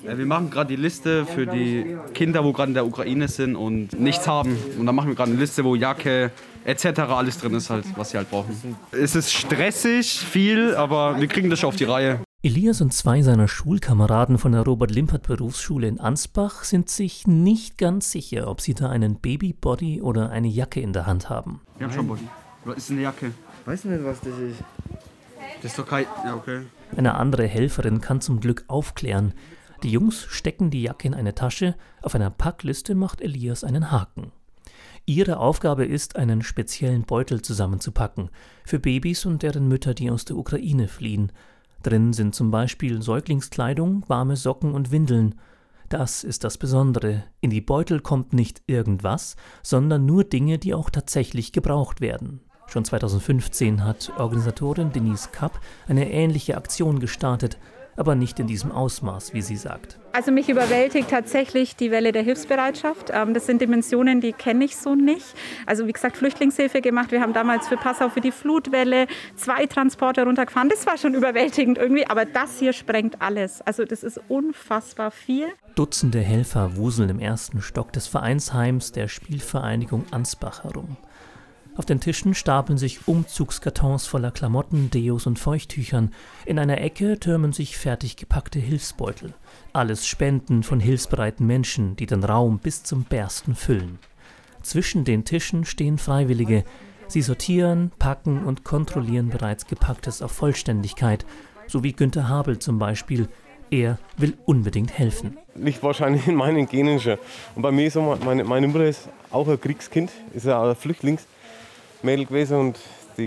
Wir machen gerade die Liste für die Kinder, wo gerade in der Ukraine sind und nichts haben. Und dann machen wir gerade eine Liste, wo Jacke etc. alles drin ist, halt, was sie halt brauchen. Es ist stressig, viel, aber wir kriegen das schon auf die Reihe. Elias und 2 seiner Schulkameraden von der Robert-Limpert-Berufsschule in Ansbach sind sich nicht ganz sicher, ob sie da einen Babybody oder eine Jacke in der Hand haben. Wir haben schon Body. Was ist eine Jacke? Weiß nicht, was das ist. Das ist doch kein... Ja, okay. Eine andere Helferin kann zum Glück aufklären. Die Jungs stecken die Jacke in eine Tasche, auf einer Packliste macht Elias einen Haken. Ihre Aufgabe ist, einen speziellen Beutel zusammenzupacken, für Babys und deren Mütter, die aus der Ukraine fliehen. Drin sind zum Beispiel Säuglingskleidung, warme Socken und Windeln. Das ist das Besondere. In die Beutel kommt nicht irgendwas, sondern nur Dinge, die auch tatsächlich gebraucht werden. Schon 2015 hat Organisatorin Denise Kapp eine ähnliche Aktion gestartet, aber nicht in diesem Ausmaß, wie sie sagt. Also mich überwältigt tatsächlich die Welle der Hilfsbereitschaft. Das sind Dimensionen, die kenne ich so nicht. Also wie gesagt, Flüchtlingshilfe gemacht. Wir haben damals für Passau für die Flutwelle 2 Transporter runtergefahren. Das war schon überwältigend irgendwie, aber das hier sprengt alles. Also das ist unfassbar viel. Dutzende Helfer wuseln im ersten Stock des Vereinsheims der Spielvereinigung Ansbach herum. Auf den Tischen stapeln sich Umzugskartons voller Klamotten, Deos und Feuchttüchern. In einer Ecke türmen sich fertig gepackte Hilfsbeutel. Alles Spenden von hilfsbereiten Menschen, die den Raum bis zum Bersten füllen. Zwischen den Tischen stehen Freiwillige. Sie sortieren, packen und kontrollieren bereits Gepacktes auf Vollständigkeit. So wie Günther Habel zum Beispiel. Er will unbedingt helfen. Liegt wahrscheinlich in meinen Genen schon. Und bei mir ist so, meine Mutter ist auch ein Kriegskind, ist ja ein Flüchtlingsmädel gewesen und die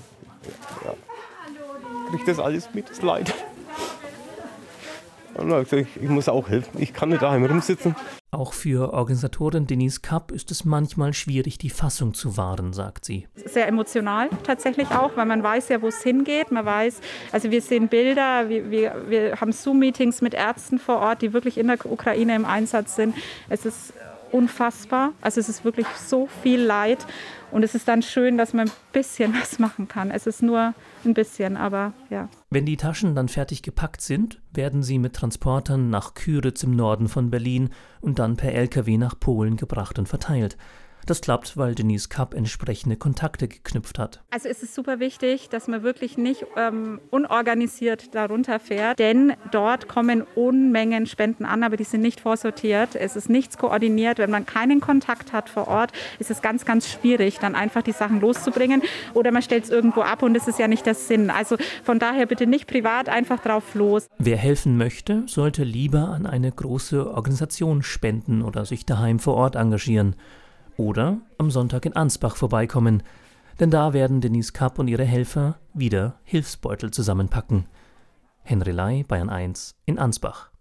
kriegt das alles mit, das Leid. Und dann habe ich gesagt, ich muss auch helfen, ich kann nicht daheim rumsitzen. Auch für Organisatorin Denise Kapp ist es manchmal schwierig, die Fassung zu wahren, sagt sie. Sehr emotional tatsächlich auch, weil man weiß ja, wo es hingeht. Man weiß, also wir sehen Bilder, wir haben Zoom-Meetings mit Ärzten vor Ort, die wirklich in der Ukraine im Einsatz sind. Es ist unfassbar, also es ist wirklich so viel Leid und es ist dann schön, dass man ein bisschen was machen kann. Es ist nur ein bisschen, aber ja. Wenn die Taschen dann fertig gepackt sind, werden sie mit Transportern nach Küritz im Norden von Berlin und dann per LKW nach Polen gebracht und verteilt. Das klappt, weil Denise Kapp entsprechende Kontakte geknüpft hat. Also es ist super wichtig, dass man wirklich nicht unorganisiert darunter fährt, denn dort kommen Unmengen Spenden an, aber die sind nicht vorsortiert. Es ist nichts koordiniert. Wenn man keinen Kontakt hat vor Ort, ist es ganz, ganz schwierig, dann einfach die Sachen loszubringen oder man stellt es irgendwo ab und das ist ja nicht der Sinn. Also von daher bitte nicht privat einfach drauf los. Wer helfen möchte, sollte lieber an eine große Organisation spenden oder sich daheim vor Ort engagieren. Oder am Sonntag in Ansbach vorbeikommen, denn da werden Denise Kapp und ihre Helfer wieder Hilfsbeutel zusammenpacken. Henry Lai, Bayern 1 in Ansbach.